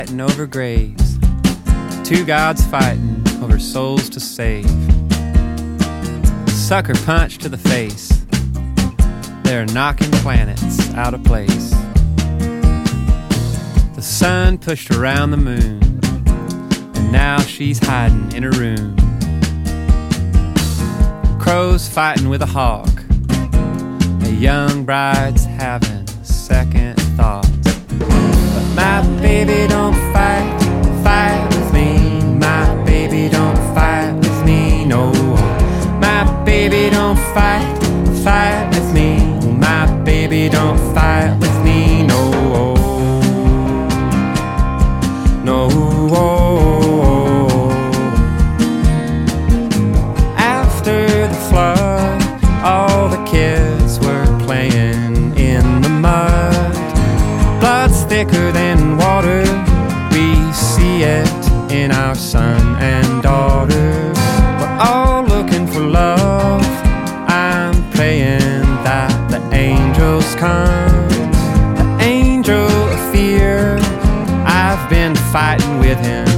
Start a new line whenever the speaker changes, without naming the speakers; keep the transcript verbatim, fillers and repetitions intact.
Fighting over graves, two gods fighting over souls to save. Sucker punch to the face, they're knocking planets out of place. The sun pushed around the moon, and now she's hiding in her room. Crows fighting with a hawk, a young bride's having second thoughts. But my baby don't fight, fight with me. My baby don't fight with me, no. My baby don't fight, fight with me. My baby don't fight with me, no. No. After the flood, all the kids were playing in the mud. Blood's thicker than water, we see it in our son and daughter. We're all looking for love, I'm praying that the angels come. The angel of fear, I've been fighting with him